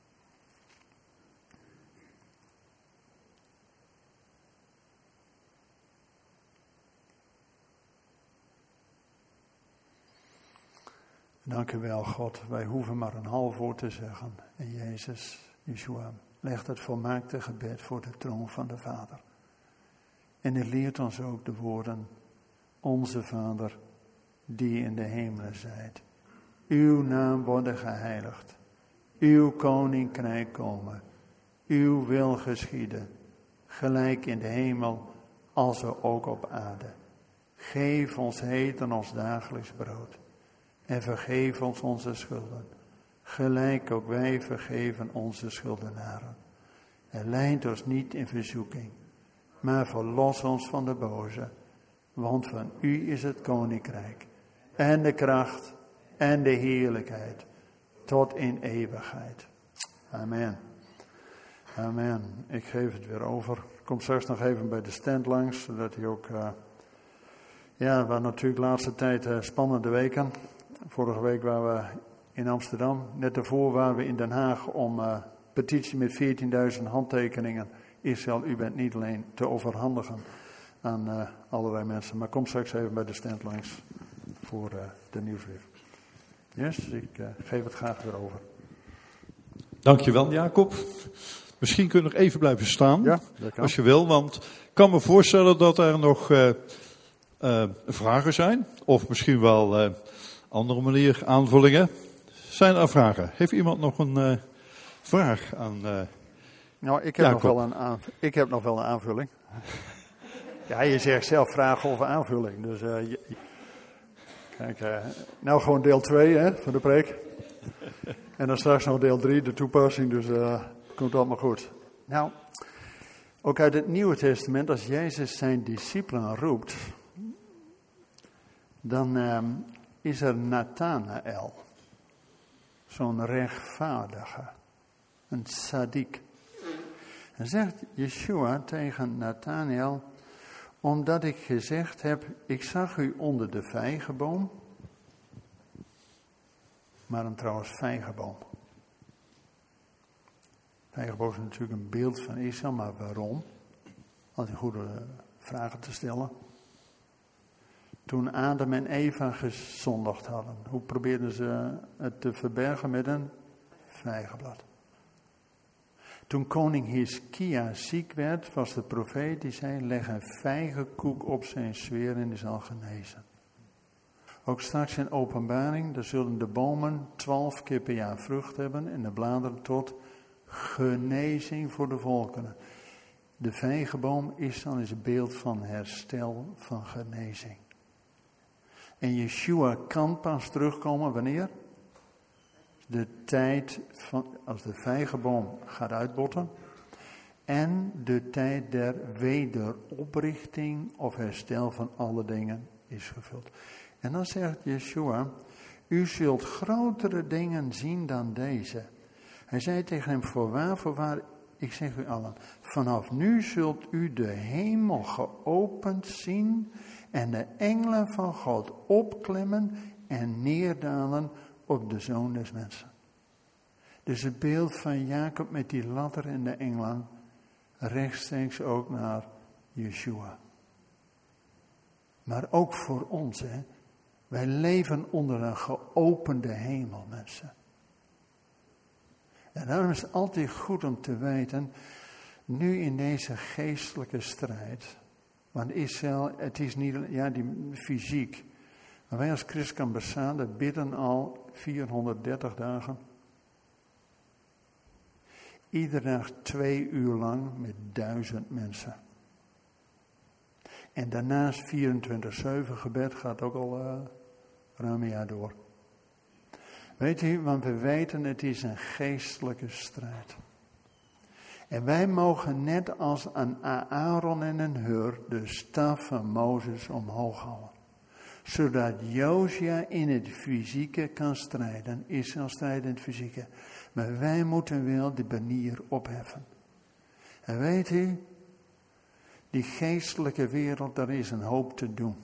Dank u wel, God. Wij hoeven maar een half woord te zeggen. En Jezus, Yeshua, legt het volmaakte gebed voor de troon van de Vader. En hij leert ons ook de woorden, onze Vader, die in de hemelen zijt. Uw naam worden geheiligd. Uw koninkrijk komen. Uw wil geschieden. Gelijk in de hemel, als ook op aarde. Geef ons heden ons dagelijks brood. En vergeef ons onze schulden. Gelijk ook wij vergeven onze schuldenaren. En leid ons niet in verzoeking. Maar verlos ons van de boze. Want van u is het koninkrijk. En de kracht. En de heerlijkheid. Tot in eeuwigheid. Amen. Amen. Ik geef het weer over. Ik kom straks nog even bij de stand langs. Zodat hij ook... we waren natuurlijk de laatste tijd spannende weken. Vorige week waren we in Amsterdam. Net daarvoor waren we in Den Haag om petitie met 14.000 handtekeningen. Israël, u bent niet alleen te overhandigen aan allerlei mensen. Maar kom straks even bij de stand langs voor de nieuwsbrief. Yes, ik geef het graag weer over. Dankjewel, Jacob. Misschien kun je nog even blijven staan, Ja, dat kan. als je wil. Want ik kan me voorstellen dat er nog vragen zijn. Of misschien wel andere manier aanvullingen. Zijn er vragen? Heeft iemand nog een vraag aan Nou, ik heb, Jacob? ik heb nog wel een aanvulling. Ja, je zegt zelf vragen of aanvulling. Dus kijk, nou gewoon deel 2 hè, van de preek. En dan straks nog deel 3, de toepassing. Dus komt allemaal goed. Nou, ook uit het Nieuwe Testament, als Jezus zijn discipelen roept, dan is er Nathanael. Zo'n rechtvaardige. Een tzaddik. En zegt Yeshua tegen Nathanael, omdat ik gezegd heb, ik zag u onder de vijgenboom. Maar dan trouwens vijgenboom. Vijgenboom is natuurlijk een beeld van Israël, maar waarom? Altijd goede vragen te stellen. Toen Adam en Eva gezondigd hadden, hoe probeerden ze het te verbergen met een vijgenblad? Toen koning Hiskia ziek werd, was de profeet die zei, leg een vijgenkoek op zijn zweer en die zal genezen. Ook straks in Openbaring, daar zullen de bomen 12 keer per jaar vrucht hebben en de bladeren tot genezing voor de volkeren. De vijgenboom is dan eens een beeld van herstel, van genezing. En Yeshua kan pas terugkomen wanneer? De tijd van, als de vijgenboom gaat uitbotten. En de tijd der wederoprichting of herstel van alle dingen is gevuld. En dan zegt Yeshua, u zult grotere dingen zien dan deze. Hij zei tegen hem, voorwaar, ik zeg u allen, vanaf nu zult u de hemel geopend zien en de engelen van God opklimmen en neerdalen op de Zoon des Mensen. Dus het beeld van Jacob met die ladder en de engelen, rechtstreeks ook naar Yeshua. Maar ook voor ons, hè. Wij leven onder een geopende hemel, mensen. En daarom is het altijd goed om te weten, nu in deze geestelijke strijd, want Israël, het is niet, ja, die fysiek. Maar wij als Christus Ambassade bidden al 430 dagen. Iedere dag 2 uur lang met 1000 mensen. En daarnaast 24/7 gebed gaat ook al ruim een jaar door. Weet u, want we weten het is een geestelijke strijd. En wij mogen net als aan Aaron en een Hur de staf van Mozes omhoog houden. Zodat Josia in het fysieke kan strijden. Israël strijdt in het fysieke. Maar wij moeten wel de banier opheffen. En weet u, die geestelijke wereld, daar is een hoop te doen.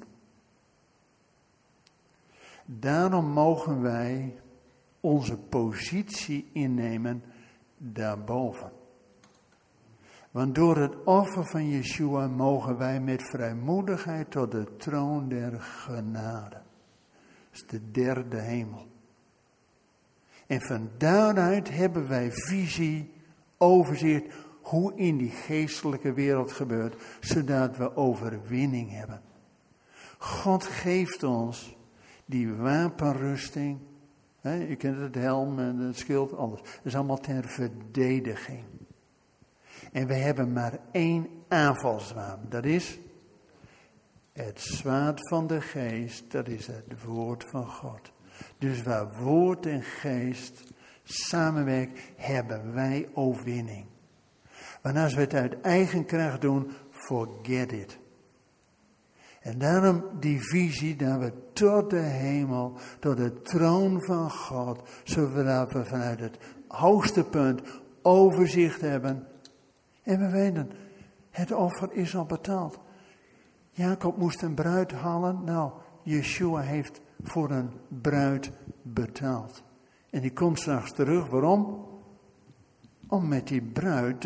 Daarom mogen wij onze positie innemen daarboven. Want door het offer van Yeshua mogen wij met vrijmoedigheid tot de troon der genade. Dat is de derde hemel. En van daaruit hebben wij visie, overzicht, hoe in die geestelijke wereld gebeurt, zodat we overwinning hebben. God geeft ons die wapenrusting. Je kent het, helm en het schild, alles. Dat is allemaal ter verdediging. En we hebben maar 1 aanvalswapen. Dat is het zwaard van de geest. Dat is het woord van God. Dus waar woord en geest samenwerken, hebben wij overwinning. Want als we het uit eigen kracht doen, forget it. En daarom die visie dat we tot de hemel, tot de troon van God, zodat we vanuit het hoogste punt overzicht hebben. En we weten, het offer is al betaald. Jacob moest een bruid halen. Nou, Yeshua heeft voor een bruid betaald. En die komt straks terug. Waarom? om met die bruid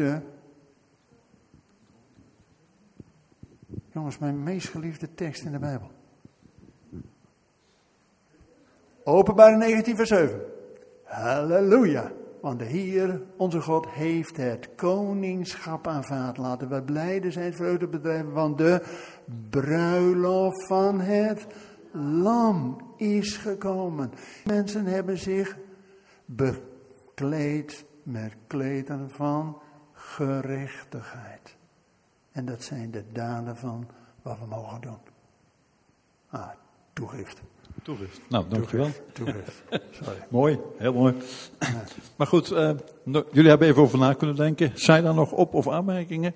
jongens, mijn meest geliefde tekst in de Bijbel. Openbaring 19 vers 7. Halleluja. Want de Heer, onze God, heeft het koningschap aanvaard. Laten we blijde zijn, vreugde bedrijven, want de bruiloft van het lam is gekomen. Mensen hebben zich bekleed met kleden van gerechtigheid. En dat zijn de daden van wat we mogen doen. Toegift. Toegift. Nou, dankjewel. Toegift. Sorry. Mooi, heel mooi. Ja. Maar goed, jullie hebben even over na kunnen denken. Zijn er nog op- of aanmerkingen?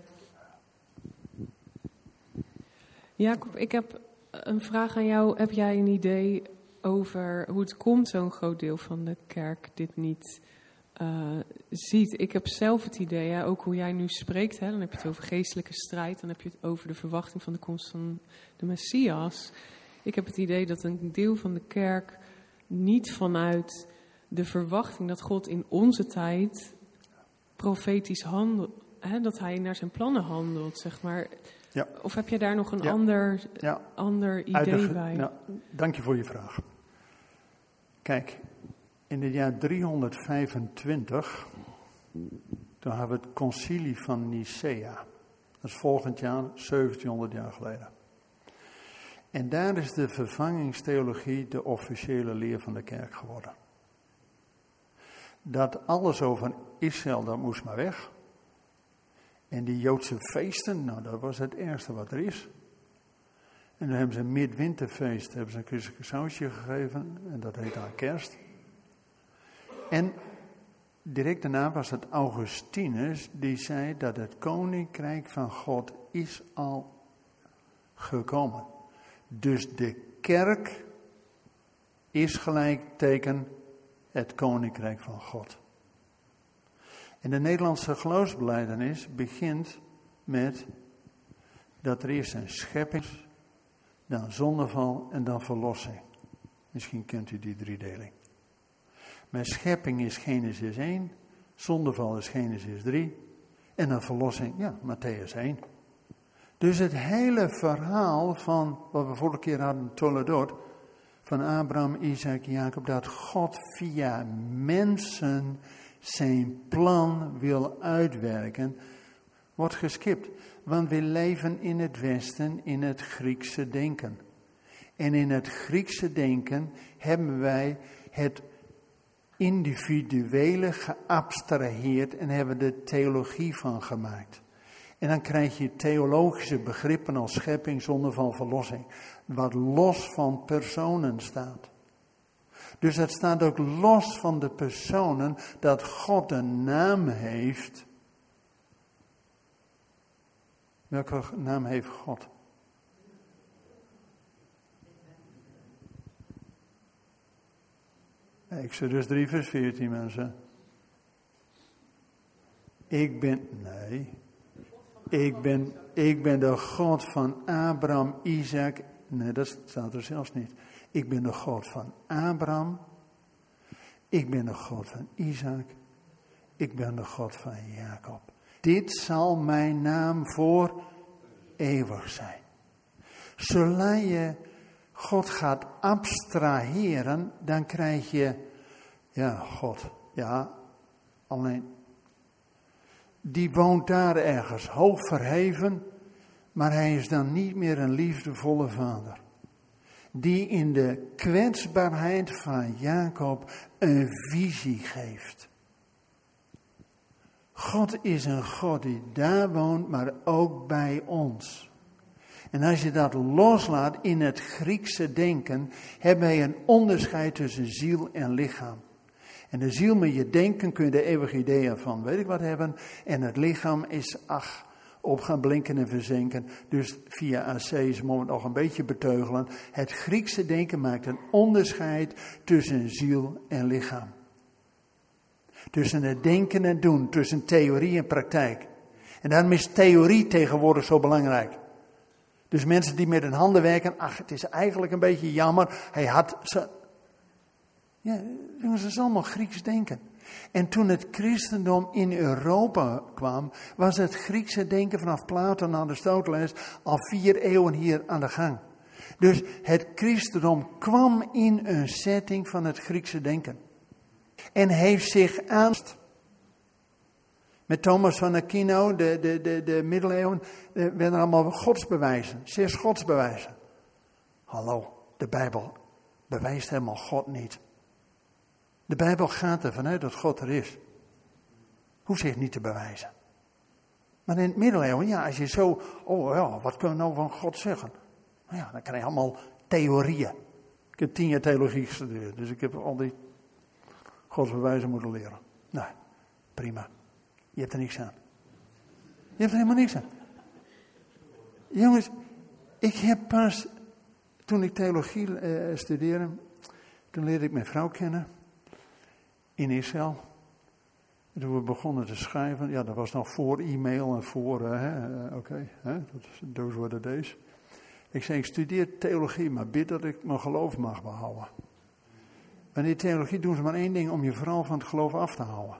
Jacob, ik heb een vraag aan jou. Heb jij een idee over hoe het komt zo'n groot deel van de kerk dit niet ziet? Ik heb zelf het idee, ook hoe jij nu spreekt, dan heb je het over geestelijke strijd, dan heb je het over de verwachting van de komst van de Messias. Ik heb het idee dat een deel van de kerk niet vanuit de verwachting dat God in onze tijd profetisch handelt, dat hij naar zijn plannen handelt, zeg maar. Ja. Of heb je daar nog een ander idee bij? Nou, dank je voor je vraag. Kijk, in het jaar 325, toen hebben we het concilie van Nicea. Dat is volgend jaar, 1700 jaar geleden. En daar is de vervangingstheologie de officiële leer van de kerk geworden. Dat alles over Israël, dat moest maar weg. En die Joodse feesten, nou dat was het ergste wat er is. En dan hebben ze een midwinterfeest, hebben ze een christelijk sausje gegeven. En dat heet dan kerst. En direct daarna was het Augustinus die zei dat het koninkrijk van God is al gekomen. Dus de kerk is gelijk teken het koninkrijk van God. En de Nederlandse geloofsbelijdenis begint met dat er eerst een schepping is, dan zondeval en dan verlossing. Misschien kent u die driedeling. Maar schepping is Genesis 1, zondeval is Genesis 3 en dan verlossing, Matthäus 1. Dus het hele verhaal van wat we vorige keer hadden, Toledot, van Abraham, Isaac, Jacob, dat God via mensen zijn plan wil uitwerken, wordt geskipt. Want we leven in het Westen in het Griekse denken. En in het Griekse denken hebben wij het individuele geabstraheerd en hebben er theologie van gemaakt. En dan krijg je theologische begrippen als schepping, zondeval, verlossing, wat los van personen staat. Dus het staat ook los van de personen dat God een naam heeft. Welke naam heeft God? Exodus 3 vers 14 mensen. Ik ben de God van Abraham, Isaac. Nee, dat staat er zelfs niet. Ik ben de God van Abraham. Ik ben de God van Isaac. Ik ben de God van Jacob. Dit zal mijn naam voor eeuwig zijn. Zolang je God gaat abstraheren, dan krijg je, God, alleen, die woont daar ergens hoog verheven, maar hij is dan niet meer een liefdevolle vader. Die in de kwetsbaarheid van Jacob een visie geeft. God is een God die daar woont, maar ook bij ons. En als je dat loslaat in het Griekse denken, hebben wij een onderscheid tussen ziel en lichaam. En de ziel met je denken kun je de eeuwige ideeën van weet ik wat hebben. En het lichaam is op gaan blinken en verzinken. Dus via AC's moet het nog een beetje beteugelen. Het Griekse denken maakt een onderscheid tussen ziel en lichaam. Tussen het denken en doen, tussen theorie en praktijk. En daarom is theorie tegenwoordig zo belangrijk. Dus mensen die met hun handen werken, het is eigenlijk een beetje jammer. Hij had ze. Ja, jongens, dat is allemaal Grieks denken. En toen het christendom in Europa kwam, was het Griekse denken vanaf Plato naar Aristoteles al 4 eeuwen hier aan de gang. Dus het christendom kwam in een setting van het Griekse denken. En heeft zich aanst. Met Thomas van Aquino, de middeleeuwen, werden allemaal godsbewijzen. 6 godsbewijzen. Hallo, de Bijbel bewijst helemaal God niet. De Bijbel gaat ervan uit dat God er is. Hoeft zich niet te bewijzen. Maar in het middeleeuwen, ja, als je zo, oh ja, wat kunnen we nou van God zeggen? Nou ja, dan krijg je allemaal theorieën. Ik heb 10 jaar theologie gestudeerd, dus ik heb al die godsbewijzen moeten leren. Nou, prima. Je hebt er niks aan. Je hebt er helemaal niks aan. Jongens, ik heb pas, toen ik theologie studeerde, toen leerde ik mijn vrouw kennen. In Israël. En toen we begonnen te schrijven, ja, dat was nog voor e-mail en voor, those were the days. Ik zei, ik studeer theologie, maar bid dat ik mijn geloof mag behouden. En in theologie doen ze maar 1 ding, om je vooral van het geloof af te houden.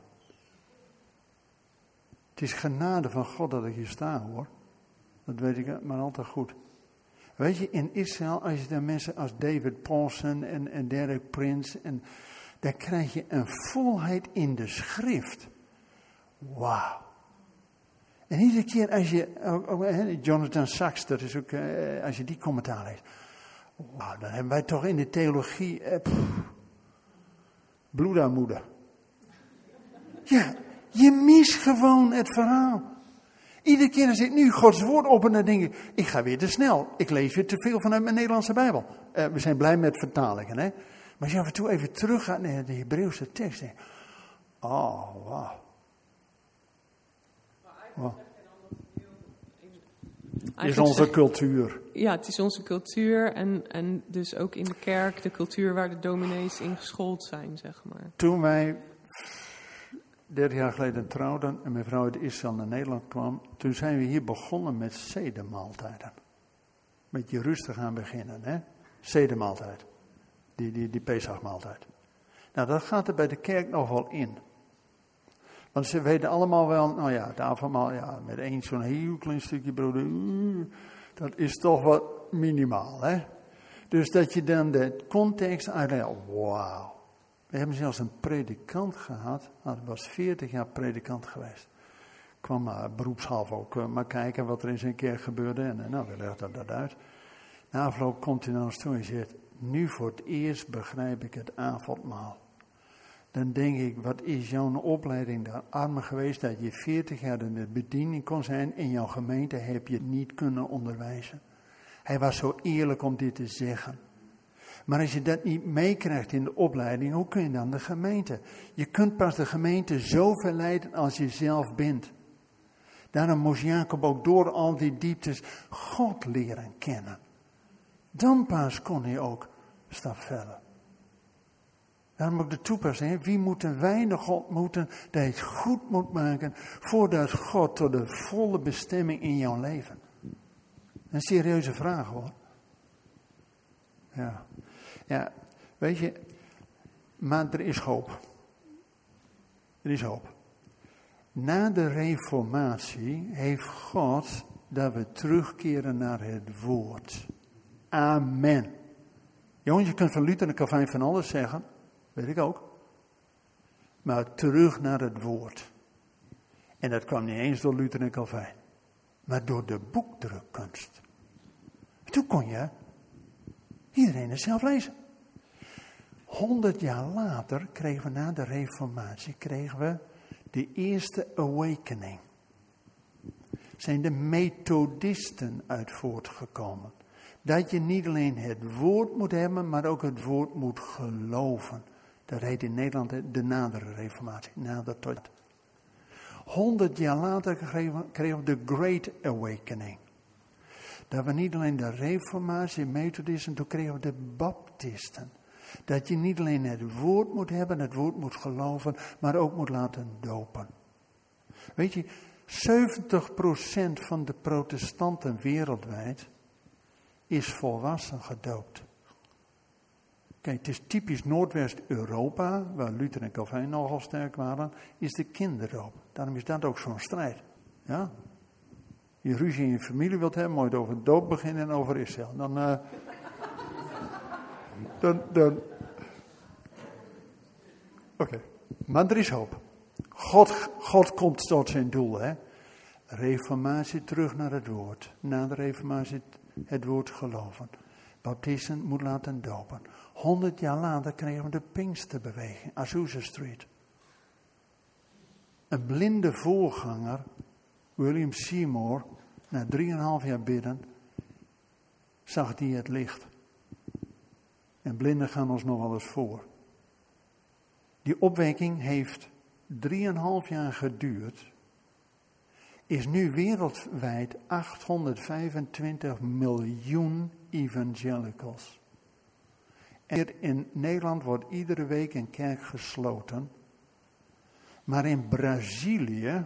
Het is genade van God dat ik hier sta, hoor. Dat weet ik maar altijd goed. Weet je, in Israël, als je daar mensen als David Paulsen en Derek Prince, en daar krijg je een volheid in de schrift. Wauw. En iedere keer als je, Jonathan Sachs, dat is ook, als je die commentaar leest. Wauw, dan hebben wij toch in de theologie, bloedarmoede. Ja, je mist gewoon het verhaal. Iedere keer als ik nu Gods woord open, dan denk ik ga weer te snel. Ik lees weer te veel vanuit mijn Nederlandse Bijbel. We zijn blij met vertalingen, hè. Maar als je af en toe even terug gaat naar de Hebreeuwse tekst, denk je, oh, wauw. Het is onze cultuur. Ja, het is onze cultuur en dus ook in de kerk de cultuur waar de dominees in geschoold zijn, zeg maar. Toen wij 30 jaar geleden trouwden en mijn vrouw uit Israël naar Nederland kwam, toen zijn we hier begonnen met sedermaaltijden. Met je rustig aan beginnen, hè? Sedermaaltijd. Die Pesachmaaltijd. Nou, dat gaat er bij de kerk nog wel in. Want ze weten allemaal wel, nou ja, het avondmaal, ja, met één zo'n heel klein stukje brood, dat is toch wat minimaal, hè. Dus dat je dan de context uitlegt, wauw. We hebben zelfs een predikant gehad, hij was 40 jaar predikant geweest. Kwam beroepshalve ook maar kijken wat er in zijn kerk gebeurde en nou, we legden dat uit. Na afloop komt hij naar ons toe en zegt, nu voor het eerst begrijp ik het avondmaal. Dan denk ik, wat is jouw opleiding daar armer geweest dat je 40 jaar in de bediening kon zijn. In jouw gemeente heb je het niet kunnen onderwijzen. Hij was zo eerlijk om dit te zeggen. Maar als je dat niet meekrijgt in de opleiding, hoe kun je dan de gemeente? Je kunt pas de gemeente zo verleiden als je zelf bent. Daarom moest Jacob ook door al die dieptes God leren kennen. Dan pas kon hij ook stap verder. Daarom ook de toepassing. Wie moeten wij nog ontmoeten dat je het goed moet maken voordat God tot de volle bestemming in jouw leven? Een serieuze vraag, hoor. Ja, weet je, maar er is hoop. Er is hoop. Na de reformatie heeft God dat we terugkeren naar het woord. Amen. Jongens, je kunt van Luther en Calvijn van alles zeggen. Weet ik ook. Maar terug naar het woord. En dat kwam niet eens door Luther en Calvijn. Maar door de boekdrukkunst. Toen kon je iedereen het zelf lezen. 100 jaar later kregen we na de reformatie de eerste awakening. Zijn de methodisten uit voortgekomen. Dat je niet alleen het woord moet hebben, maar ook het woord moet geloven. Dat heet in Nederland de nadere reformatie. Nader tot. 100 jaar later kregen we de Great Awakening. Dat we niet alleen de reformatie, methodisten, toen kregen we de baptisten. Dat je niet alleen het woord moet hebben, het woord moet geloven, maar ook moet laten dopen. Weet je, 70% van de protestanten wereldwijd is volwassen gedoopt. Kijk, het is typisch Noordwest-Europa, waar Luther en Calvijn nogal sterk waren, is de kinderdoop. Daarom is dat ook zo'n strijd. Ja? Je ruzie in je familie wilt hebben, moet je over doop beginnen en over Israël. Oké. Maar er is hoop. God komt tot zijn doel, hè. Reformatie terug naar het woord. Na de reformatie het woord geloven. Baptisten moet laten dopen. 100 jaar later kregen we de Pinksterbeweging, Azusa Street. Een blinde voorganger, William Seymour, na 3,5 jaar bidden, zag hij het licht. En blinden gaan ons nog wel eens voor. Die opwekking heeft 3,5 jaar geduurd. Is nu wereldwijd 825 miljoen evangelicals. En in Nederland wordt iedere week een kerk gesloten. Maar in Brazilië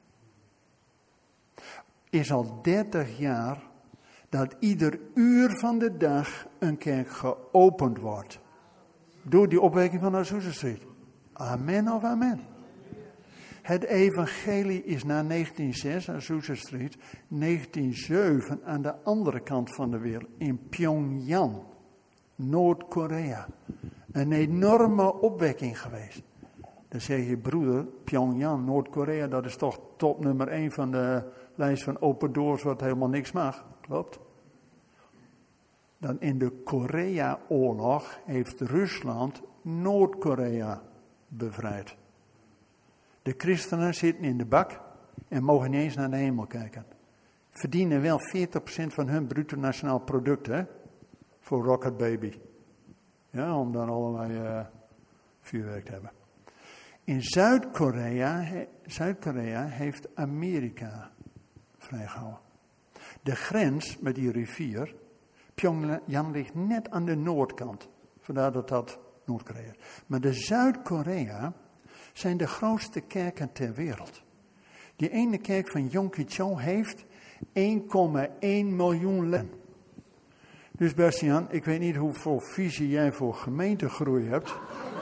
is al 30 jaar dat ieder uur van de dag een kerk geopend wordt. Door die opwekking van Azusa Street. Amen of amen. Het evangelie is na 1906, Azusa Street, 1907 aan de andere kant van de wereld, in Pyongyang, Noord-Korea. Een enorme opwekking geweest. Dan zeg je, broeder, Pyongyang, Noord-Korea, dat is toch top nummer 1 van de lijst van open doors, wat helemaal niks mag. Klopt. Dan in de Korea-oorlog heeft Rusland Noord-Korea bevrijd. De christenen zitten in de bak en mogen niet eens naar de hemel kijken. Verdienen wel 40% van hun bruto nationaal product, hè? Voor Rocket Baby. Ja, om dan allerlei vuurwerk te hebben. In Zuid-Korea heeft Amerika vrijgehouden. De grens met die rivier, Pyongyang ligt net aan de noordkant. Vandaar dat Noord-Korea is. Maar de Zuid-Korea zijn de grootste kerken ter wereld. Die ene kerk van Yonggi-cho heeft 1,1 miljoen leden. Dus Bastiaan, ik weet niet hoeveel visie jij voor gemeentegroei hebt.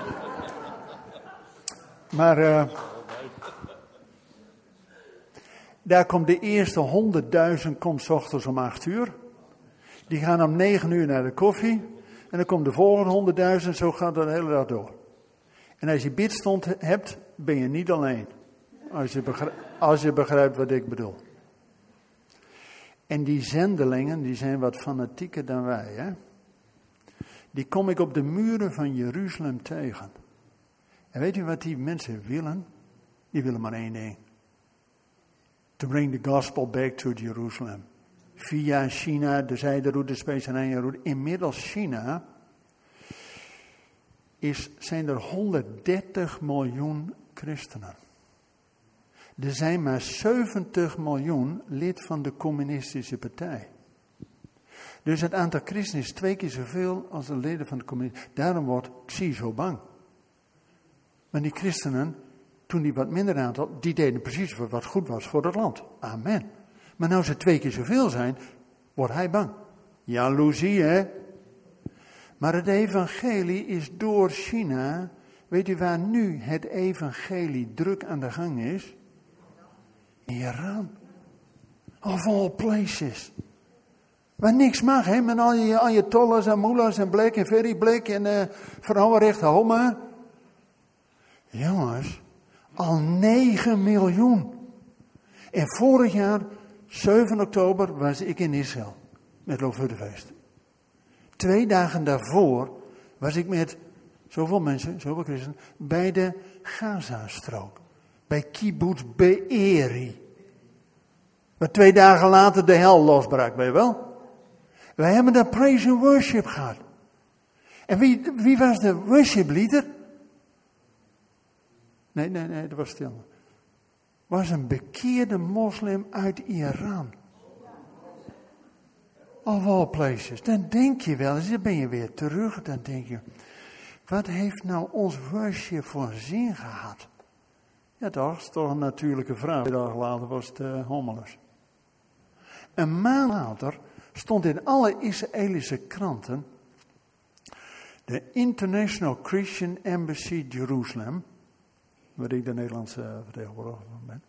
Maar daar komt de eerste 100.000 komt 's ochtends om 8 uur. Die gaan om 9 uur naar de koffie. En dan komt de volgende 100.000, zo gaat dat de hele dag door. En als je bidstond hebt, ben je niet alleen. Als je begrijpt wat ik bedoel. En die zendelingen, die zijn wat fanatieker dan wij, hè. Die kom ik op de muren van Jeruzalem tegen. En weet u wat die mensen willen? Die willen maar één ding. To bring the gospel back to Jerusalem. Via China, de zijderoute, de specerijenroute. Inmiddels China zijn er 130 miljoen christenen. Er zijn maar 70 miljoen lid van de communistische partij. Dus het aantal christenen is 2 keer zoveel als de leden van de communistische. Daarom wordt Xi zo bang. Maar die christenen, toen die wat minder aantal, die deden precies wat goed was voor het land. Amen. Maar nou ze 2 keer zoveel zijn, wordt hij bang. Jaloezie, hè? Maar het evangelie is door China. Weet u waar nu het evangelie druk aan de gang is? Iran. Of all places. Waar niks mag, hè? Met al je tollers en moelers en blik en verrieblik en vrouwenrecht, homo. Jongens, al 9 miljoen. En vorig jaar, 7 oktober, was ik in Israël. Met Loofhuttenfeest. 2 dagen daarvoor was ik met zoveel mensen, zoveel christenen, bij de Gaza-strook. Bij Kibbutz Be'eri. Waar 2 dagen later de hel losbrak, weet je wel? Wij hebben daar praise and worship gehad. En wie was de worship leader? Nee, dat was stil. Was een bekeerde moslim uit Iran. Of all places. Dan denk je wel eens, dan ben je weer terug. Dan denk je, wat heeft nou ons worship voor zin gehad? Ja toch, dat is toch een natuurlijke vraag. 2 dagen later was het hommeles. Een maand later stond in alle Israëlische kranten De International Christian Embassy Jerusalem, waar ik de Nederlandse vertegenwoordiger van ben,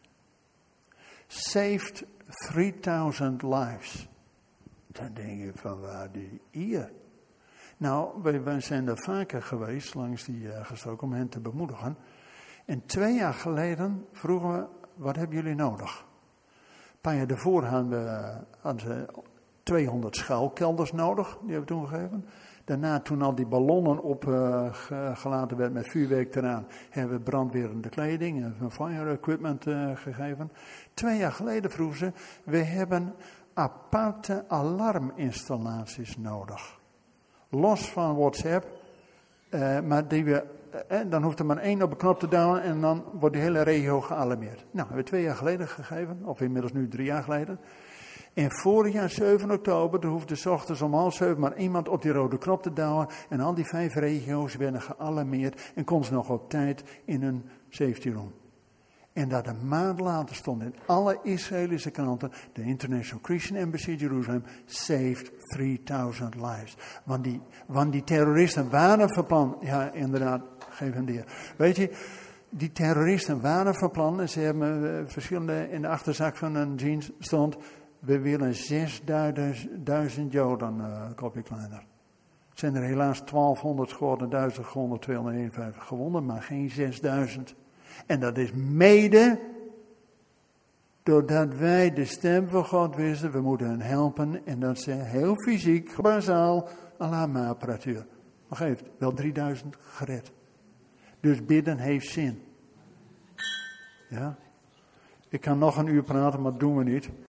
saved 3000 lives. Dan denk je van waar die hier? Nou, wij zijn er vaker geweest langs die gestroken om hen te bemoedigen. En 2 jaar geleden vroegen we, wat hebben jullie nodig? Een paar jaar daarvoor hadden ze 200 schuilkelders nodig, die hebben we toen gegeven. Daarna, toen al die ballonnen opgelaten werd met vuurwerk eraan, hebben we brandwerende kleding en fire equipment gegeven. 2 jaar geleden vroegen ze, we hebben aparte alarminstallaties nodig. Los van WhatsApp, maar dan hoeft er maar 1 op de knop te duwen en dan wordt de hele regio gealarmeerd. Nou, hebben we 2 jaar geleden gegeven, of inmiddels nu 3 jaar geleden. En vorig jaar 7 oktober, er hoefde 's ochtends om 6:30 maar iemand op die rode knop te duwen. En al die 5 regio's werden gealarmeerd en kon ze nog op tijd in hun safety room. En dat een maand later stond in alle Israëlische kranten, de International Christian Embassy Jerusalem saved 3000 lives. Want die terroristen waren van plan, ja inderdaad, geef hem de heer. Weet je, die terroristen waren van plan, en ze hebben verschillende, in de achterzak van hun jeans stond, we willen 6000 Joden, kopje kleiner. Het zijn er helaas 1200 geworden, 1000 gewonden, 251 gewonden, maar geen 6000. En dat is mede doordat wij de stem van God wisten, we moeten hen helpen. En dat ze heel fysiek, bazaal, alarmapparatuur. Maar geeft wel 3000 gered. Dus bidden heeft zin. Ja? Ik kan nog een uur praten, maar dat doen we niet.